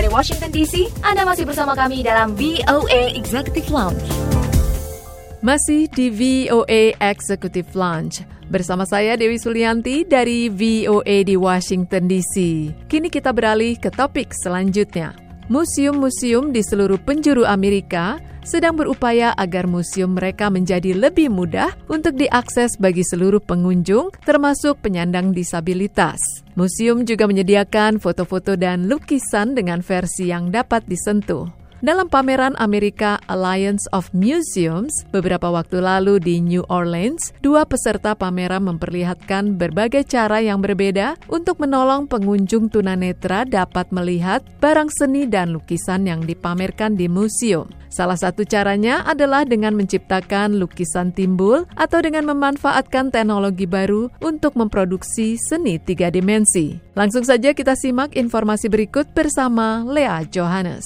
Washington DC. Anda masih bersama kami dalam VOA Executive Lounge. Masih di VOA Executive Lounge. Bersama saya Dewi Sulianti dari VOA di Washington DC. Kini kita beralih ke topik selanjutnya. Museum-museum di seluruh penjuru Amerika sedang berupaya agar museum mereka menjadi lebih mudah untuk diakses bagi seluruh pengunjung, termasuk penyandang disabilitas. Museum juga menyediakan foto-foto dan lukisan dengan versi yang dapat disentuh. Dalam pameran America Alliance of Museums beberapa waktu lalu di New Orleans, dua peserta pameran memperlihatkan berbagai cara yang berbeda untuk menolong pengunjung tunanetra dapat melihat barang seni dan lukisan yang dipamerkan di museum. Salah satu caranya adalah dengan menciptakan lukisan timbul atau dengan memanfaatkan teknologi baru untuk memproduksi seni 3 dimensi. Langsung saja kita simak informasi berikut bersama Lea Johannes.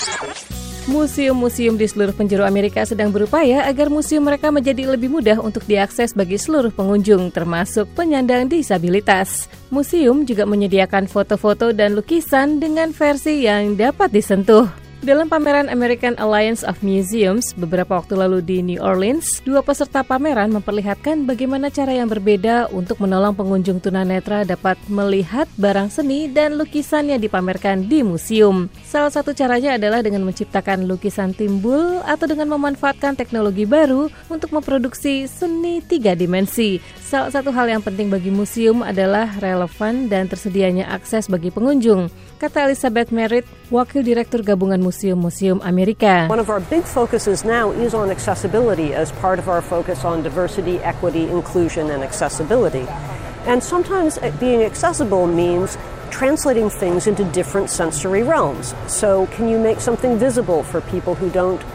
Museum-museum di seluruh penjuru Amerika sedang berupaya agar museum mereka menjadi lebih mudah untuk diakses bagi seluruh pengunjung, termasuk penyandang disabilitas. Museum juga menyediakan foto-foto dan lukisan dengan versi yang dapat disentuh. Dalam pameran American Alliance of Museums beberapa waktu lalu di New Orleans, dua peserta pameran memperlihatkan bagaimana cara yang berbeda untuk menolong pengunjung tunanetra dapat melihat barang seni dan lukisan yang dipamerkan di museum. Salah satu caranya adalah dengan menciptakan lukisan timbul atau dengan memanfaatkan teknologi baru untuk memproduksi seni 3 dimensi. Salah satu hal yang penting bagi museum adalah relevan dan tersedianya akses bagi pengunjung, kata Elizabeth Merritt, Wakil Direktur Gabungan Museum-Museum Amerika. One of our big focuses now is on accessibility as part of our focus on diversity, equity, inclusion, and accessibility. And sometimes being accessible means translating things into different sensory realms. So can you make something visible for people who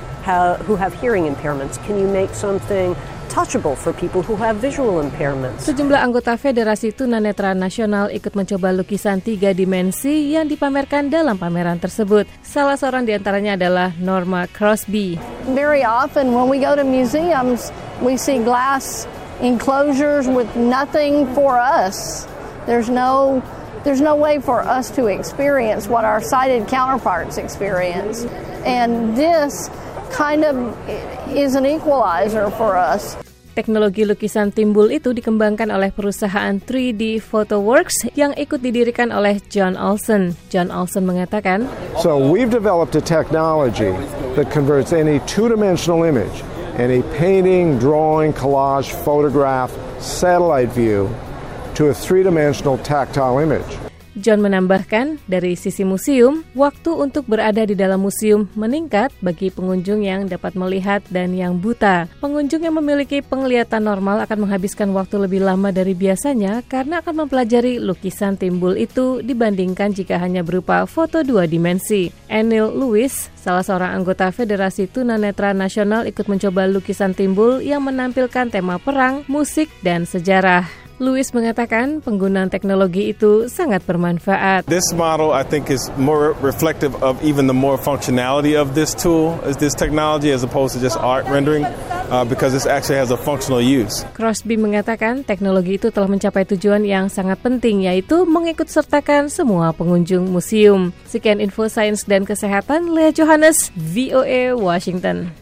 have hearing impairments? Can you make something touchable for people who have visual impairments? Sejumlah anggota Federasi Tunanetra Nasional ikut mencoba lukisan 3 dimensi yang dipamerkan dalam pameran tersebut. Salah seorang di antaranya adalah Norma Crosby. Very often when we go to museums, we see glass enclosures with nothing for us. There's no way for us to experience what our sighted counterparts experience. And this kind of is an equalizer for us. Teknologi lukisan timbul itu dikembangkan oleh perusahaan 3D Photoworks yang ikut didirikan oleh John Olson. John Olson mengatakan, So we've developed a technology that converts any two-dimensional image, any painting, drawing, collage, photograph, satellite view, to a three-dimensional tactile image. John menambahkan, dari sisi museum, waktu untuk berada di dalam museum meningkat bagi pengunjung yang dapat melihat dan yang buta. Pengunjung yang memiliki penglihatan normal akan menghabiskan waktu lebih lama dari biasanya karena akan mempelajari lukisan timbul itu dibandingkan jika hanya berupa foto 2 dimensi. Anil Lewis, salah seorang anggota Federasi Tunanetra Nasional, ikut mencoba lukisan timbul yang menampilkan tema perang, musik, dan sejarah. Lewis mengatakan penggunaan teknologi itu sangat bermanfaat. This model I think is more reflective of even the more functionality of this tool, this technology, as opposed to just art rendering, because this actually has a functional use. Crosby mengatakan teknologi itu telah mencapai tujuan yang sangat penting, yaitu mengikutsertakan semua pengunjung museum. Sekian info sains dan kesehatan, Lea Johannes, VOA Washington.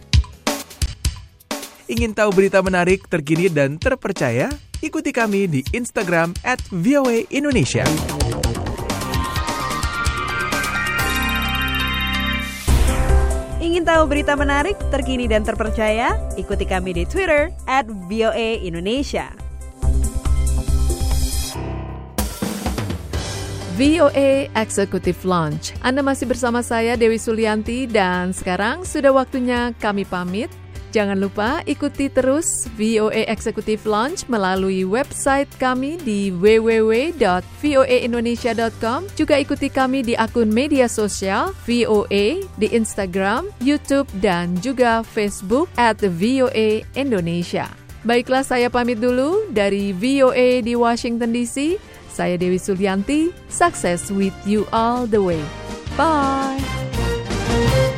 Ingin tahu berita menarik, terkini, dan terpercaya? Ikuti kami di Instagram @VOA Indonesia. Ingin tahu berita menarik, terkini, dan terpercaya? Ikuti kami di Twitter @VOA Indonesia. VOA Executive Lounge. Anda masih bersama saya Dewi Sulianti dan sekarang sudah waktunya kami pamit. Jangan lupa ikuti terus VOA Executive Lounge melalui website kami di www.voaindonesia.com. Juga ikuti kami di akun media sosial VOA di Instagram, YouTube, dan juga Facebook @VOA Indonesia. Baiklah, saya pamit dulu dari VOA di Washington DC. Saya Dewi Sulianti. Success with you all the way. Bye.